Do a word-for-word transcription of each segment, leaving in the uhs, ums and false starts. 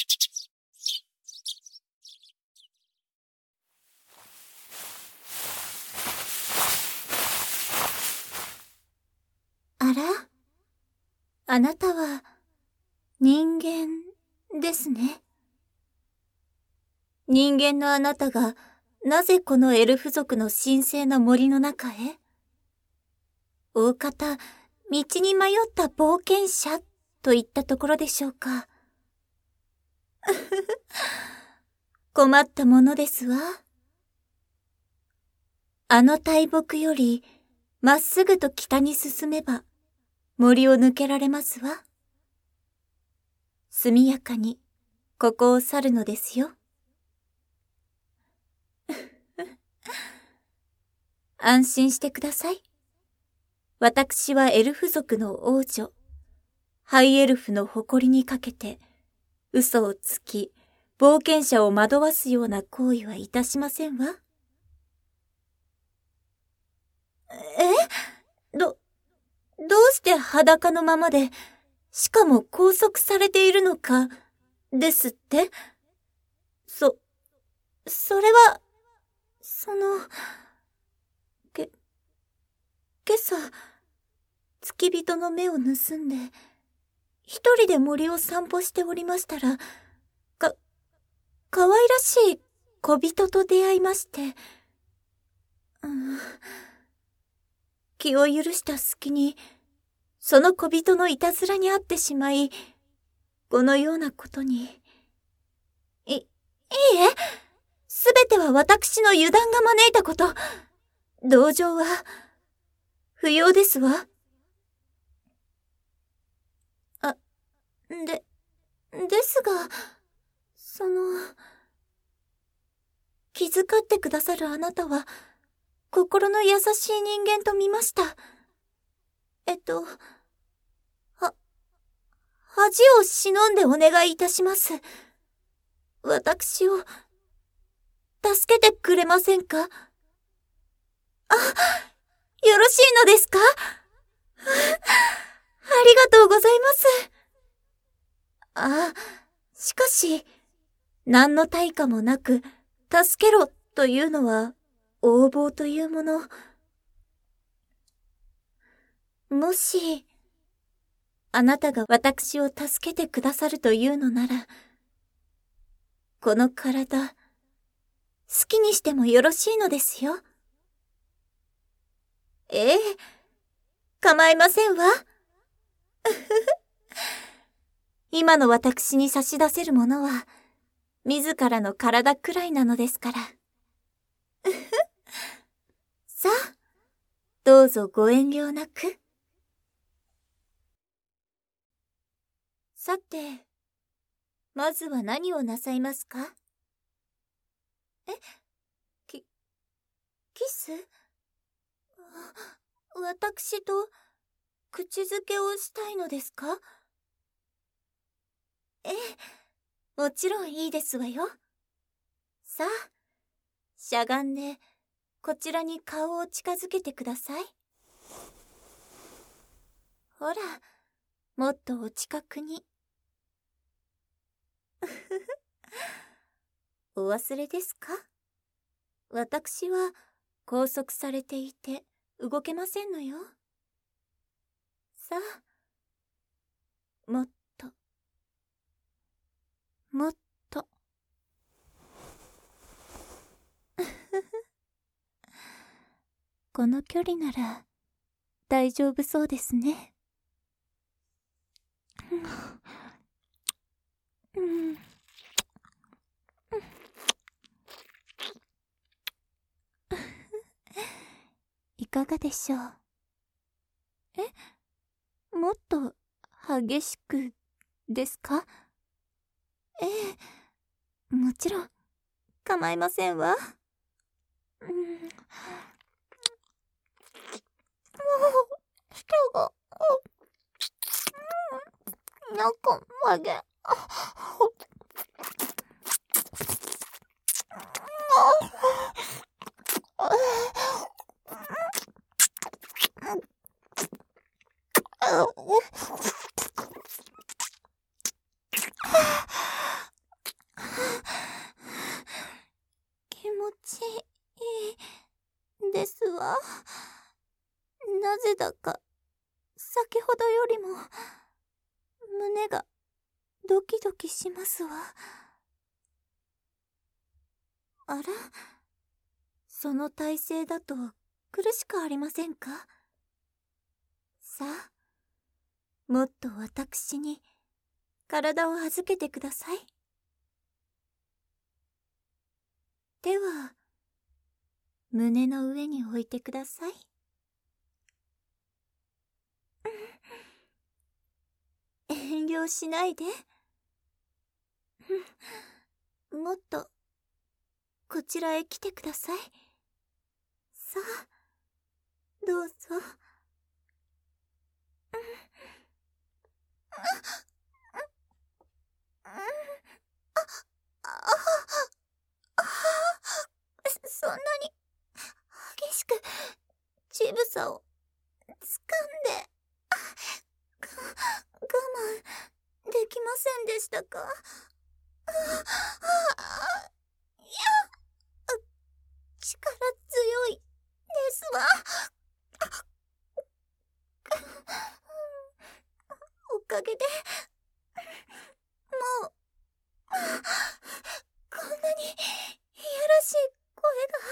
あら？あなたは人間ですね。人間のあなたがなぜこのエルフ族の神聖な森の中へ？大方、道に迷った冒険者といったところでしょうか。困ったものですわ。あの大木よりまっすぐと北に進めば森を抜けられますわ。速やかにここを去るのですよ。安心してください。私はエルフ族の王女、ハイエルフの誇りにかけて、嘘をつき、冒険者を惑わすような行為はいたしませんわ。え？ど、どうして裸のままで、しかも拘束されているのか、ですって？そ、それは、その、け、今朝、付き人の目を盗んで、一人で森を散歩しておりましたら、か、可愛らしい小人と出会いまして、うん、気を許した隙に、その小人のいたずらに遭ってしまい、このようなことに。い、いいえ、すべては私の油断が招いたこと。同情は、不要ですわ。あ、で、ですが、その、気遣ってくださるあなたは、心の優しい人間と見ました。えっと、は、恥を忍んでお願いいたします。私を、助けてくれませんか？あ、よろしいのですか？ありがとうございます。あ、しかし、何の対価もなく、助けろというのは、横暴というもの。もし、あなたが私を助けてくださるというのなら、この体、好きにしてもよろしいのですよ。ええ、構いませんわ。今の私に差し出せるものは、自らの体くらいなのですから。さあ、どうぞご遠慮なく。さて、まずは何をなさいますか？え？き、キス？私と口づけをしたいのですか？ええ、もちろんいいですわよ。さあ、しゃがんでこちらに顔を近づけてください。ほら、もっとお近くに。お忘れですか？私は拘束されていて動けませんのよ。さあ、もっと、もっと。この距離なら大丈夫そうですね。うん、いかがでしょう？え？もっと激しくですか？ええ、もちろん構いませんわ。うん、もう舌が、うん、中まで。 ですわ。なぜだか、先ほどよりも、胸がドキドキしますわ。あら、その体勢だと苦しくありませんか？さあ、もっと私に体を預けてください。では、胸の上に置いてください。遠慮しないで。もっと、こちらへ来てください。さあ、どうぞ。そんなに激しく乳房を掴んで我慢できませんでしたか？いや、力強いですわ。おかげでもうこんなにいやらしい声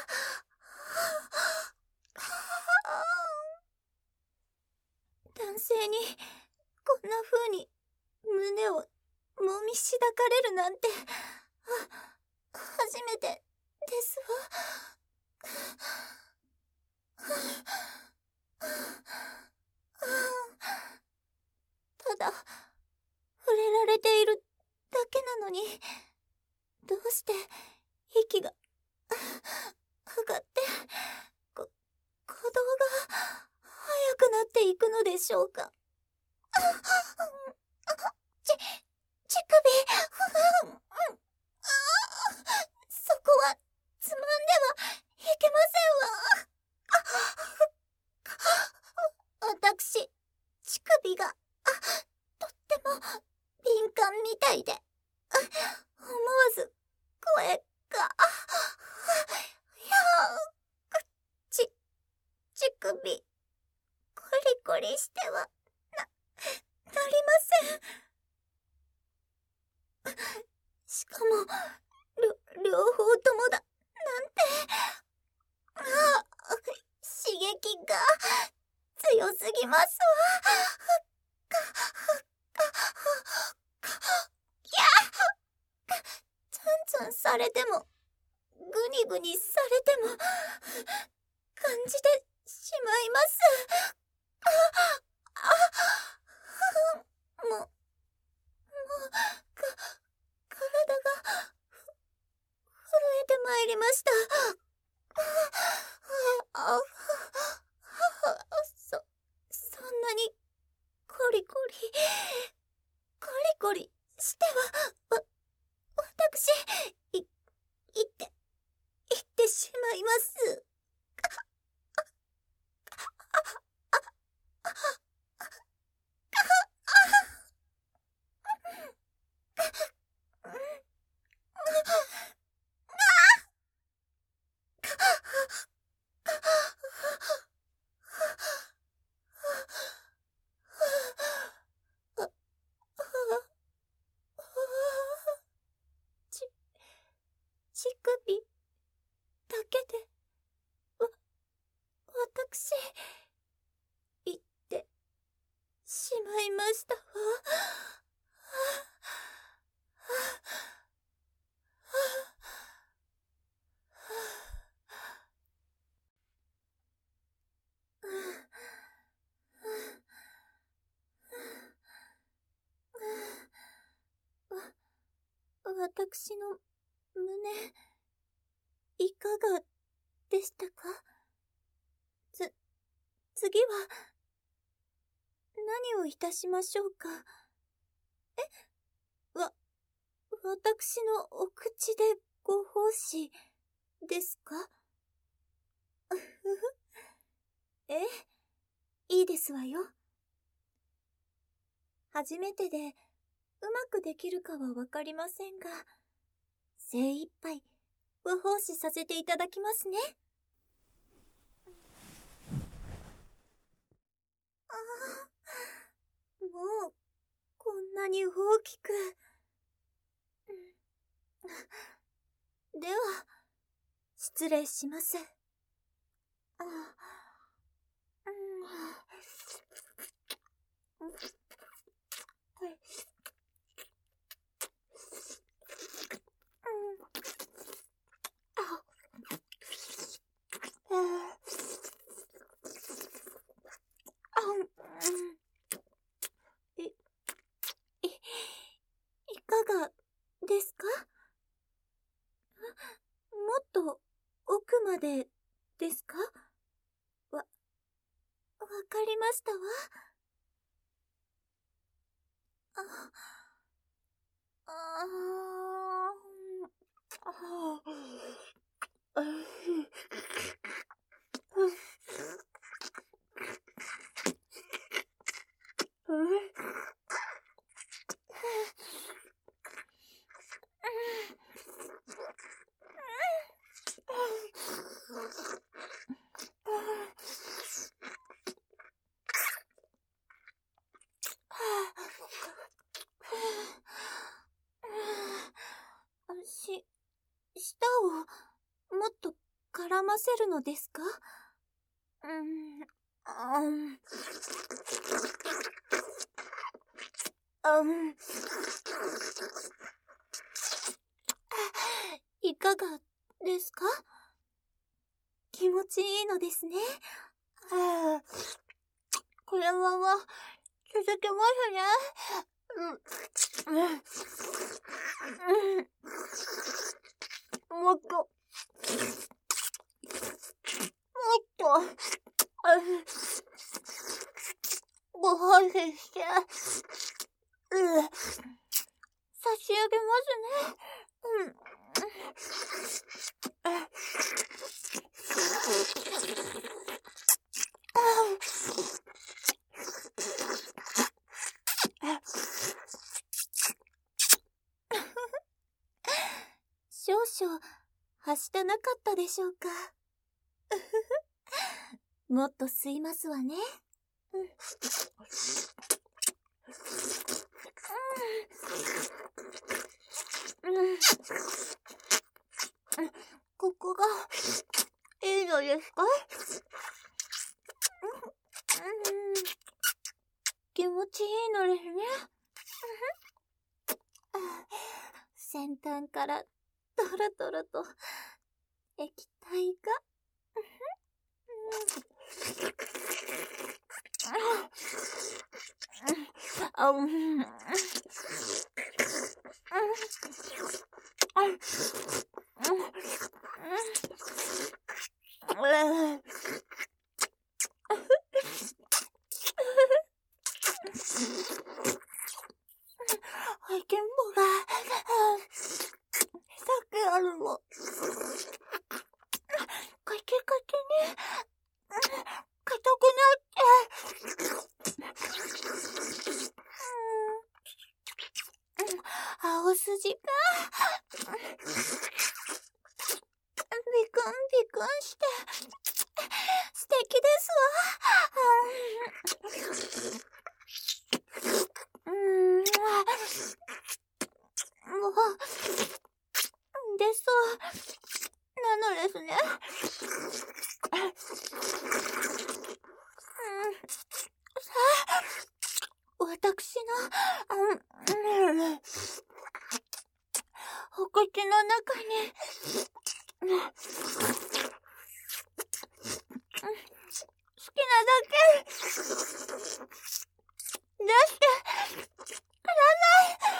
が男性にこんな風に胸をもみしだかれるなんて初めてですわ。ただ触れられているだけなのに、どうして息が上がってこ鼓動が速くなっていくのでしょうか。ち、乳首、そこはつまんではいけませんわ。私、乳首がとっても敏感みたいで、思わず声が、いやち、乳首、コリコリしては、な、なりません。しかも、両、両方ともだ、なんて、あ、刺激が強すぎますわ。いや、ツンツンされても、グニグニされても、感じてしまいます。もう、もう、か、体が、ふ、震えてまいりました。あ、そ、そんなに、コリコリ、コリコリしては、わ、私、い、いって、いってしまいます。ち、乳首だけで、わ、私、言ってしまいましたわ。わ、私の胸、いかがでしたか？つ、次は、何をいたしましょうか？え？わ、私のお口でご奉仕ですか？ふふ。ええ、いいですわよ。初めてでうまくできるかはわかりませんが、精一杯ご奉仕させていただきますね。 もう、こんなに大きく。では、失礼します。あ、うん、い、い、いかがですか？もっと奥までですか？わ、わかりましたわ。あ、あー、あー、し、舌をもっと絡ませるのですか？うーん、あん、あん、いかがですか？気持ちいいのですね。ああ、これはは、続けますね。うん、うん、うん、もっと、もっと、ご奉仕して、うん、差し上げますね。うん。少々、はしたなかったでしょうか。もっと吸いますわね。うん。うん。ここが、いいのですか？うん。気持ちいいのですね。先端からトロトロと液体が。あ、うん。はいけんぼが、さっきあるの。かけかけね、硬くなって。青筋が、ビクンビクンして、素敵ですわ。うーん、もう、出そうなのですね。うん、さあ、私の、うん、お口の中に、好きなだけ、出してください。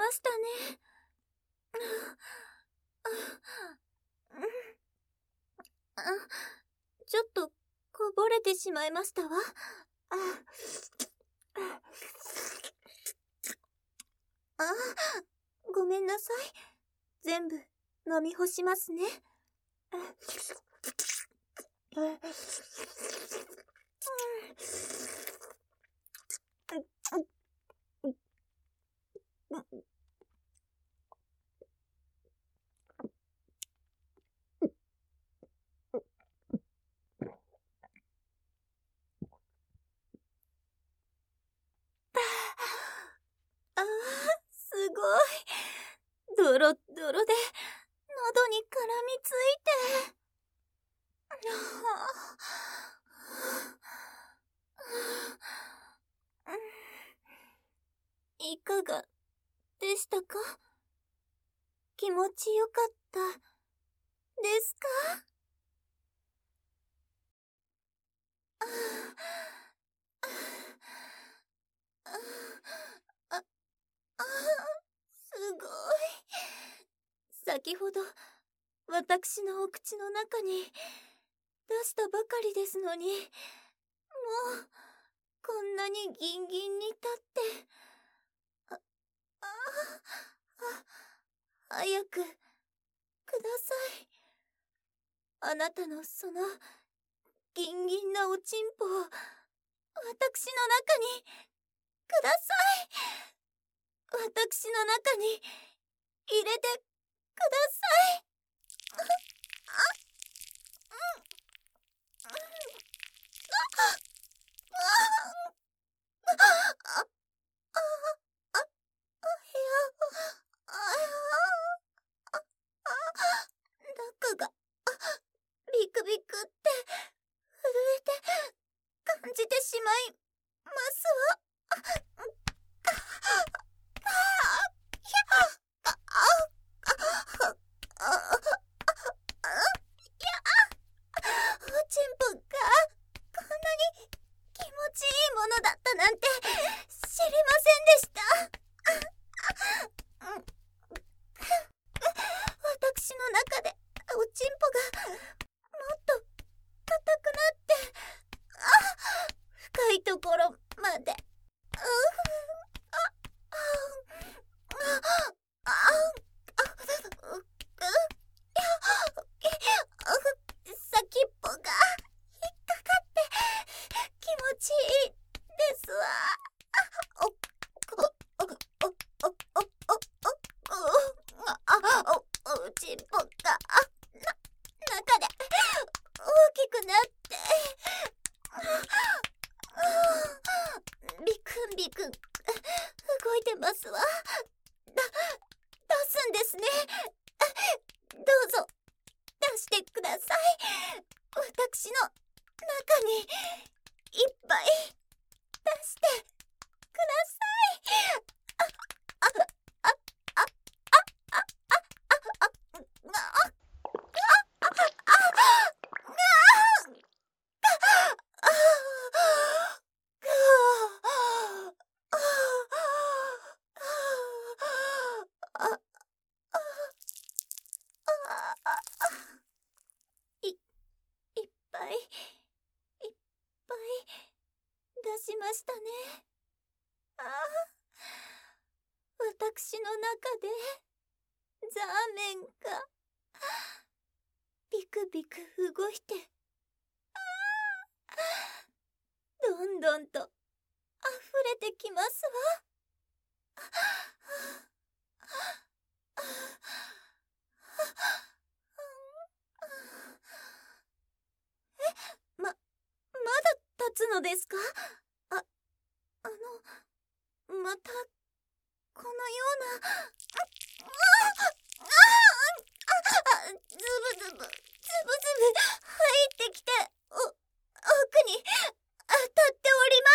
ましたね。ちょっとこぼれてしまいましたわ。あ、ごめんなさい。全部飲み干しますね。ああ、すごい。ドロッドロで喉に絡みついて。いかがでしたか？気持ちよかったですか？ああ、あ、あ、すごい。先ほど私のお口の中に出したばかりですのに、もうこんなにギンギンに立って、あ、あ、あ、早くください。あなたのそのギンギンなおちんぽを私の中にください。私の中に入れてください。あ、あ、うん、あ、あ、あ、あ、中がビクビクって震えて感じてしまいますわ。おちんぽがこんなに気持ちいいものだったなんて知りませんでした。私の中でおちんぽがもっと硬くなって、あ、深いところまで、あ、あ、あ、先っぽが引っかかって気持ちいいですわ。お、お、お、お、お、お、お、あ、お、おちんぽがな、中で大きくなって、ビクンビクン動いてますわ。だ、出すんですね。どうぞ出してください。私の中にいっぱい出してください。あ、あ、あ、あ、あ、あ、あ、あ、あ、い、いっぱい、いっぱい出しましたね。ああ、私の中でザーメンがビクビク動いて、どんどんと溢れてきますわ。え、ま、まだ立つのですか？あ、あの、また、このような、あ、ズブズブ、ズブズブ入ってきて、お、奥に当たっております。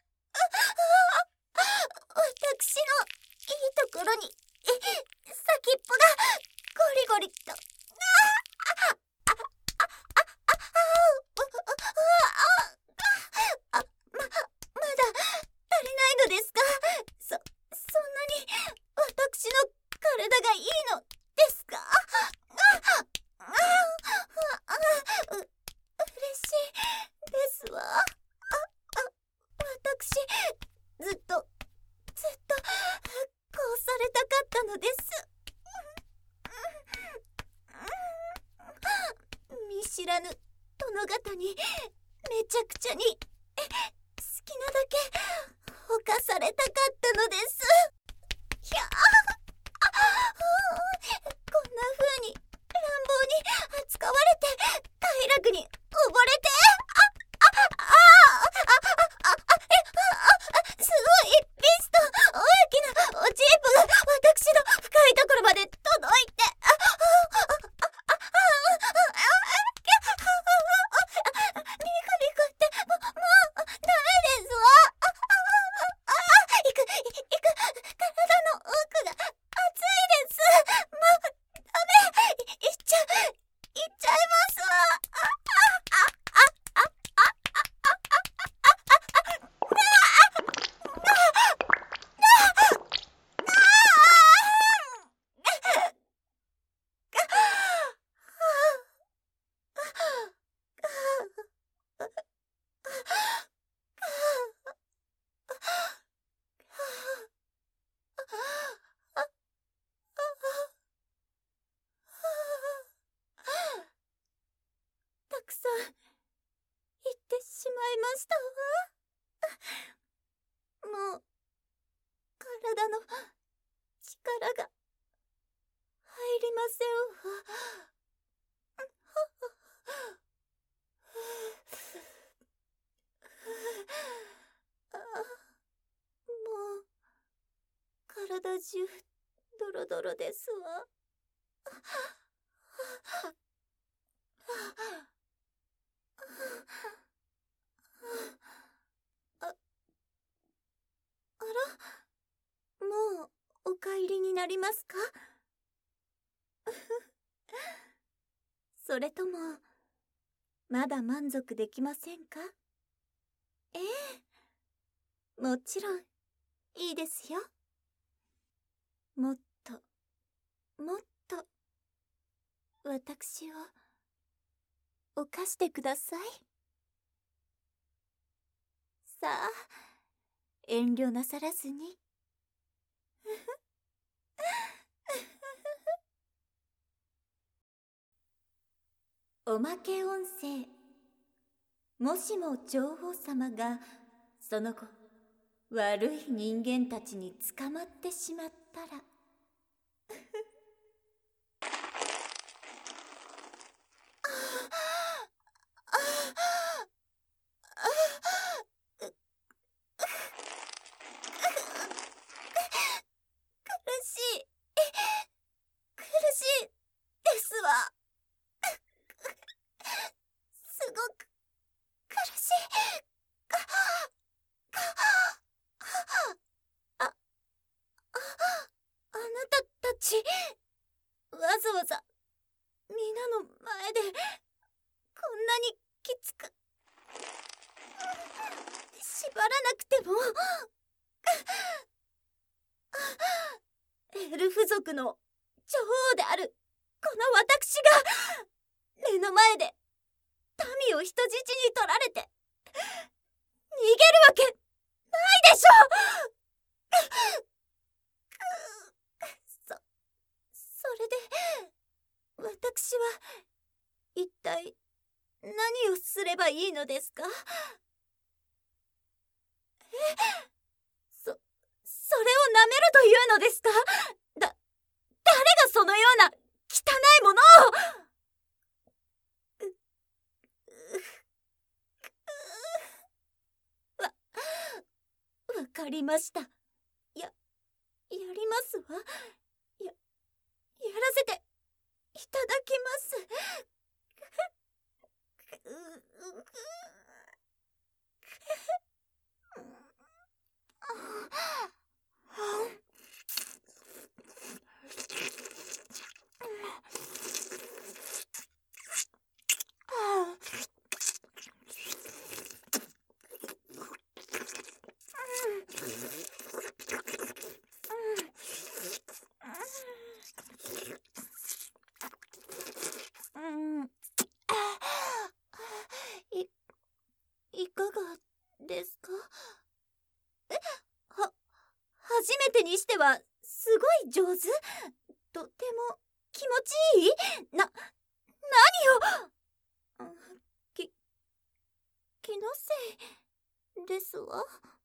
私のいいところに先っぽがゴリゴリと。あ、ま、まだ足りないのですか？そ、そんなに私好きなだけ犯されたかったのです。ひゃあ、あこんな風に乱暴に扱われて快楽に溺れて、ああああああああすごいピスト大きなおチープが私の深いところまで届いて、ああああああリコリコってもうもうダメですわ。あああいくいく体の奥が熱いです。もうダメ、いいっちゃいっちゃいますわ。あああああたくさん言ってしまいましたわ。もう体の力が入りませんわ。あもう体中ドロドロですわ。あ、あら、もうお帰りになりますか？それともまだ満足できませんか？ええ、もちろんいいですよ。もっともっと私を犯してください。さあ、遠慮なさらずに。おまけ音声。もしも女王様がその後悪い人間たちに捕まってしまったら苦しい苦しいですわ。すごく苦しい。あ、あ、あなたたちわざわざ皆の前でこんなにきつく縛らなくてもエルフ族の女王であるこの私が目の前で民を人質に取られて逃げるわけないでしょそ、それで私は一体何をすればいいのですか？え、そ、それを舐めるというのですか？だ、誰がそのような汚いものをわ、わかりました。や、やりますわ。や、やらせていただきます。い、いかがですか？え、は、初めてにしてはすごい上手。とても気持ちいい。な、何を、き、気のせいわ。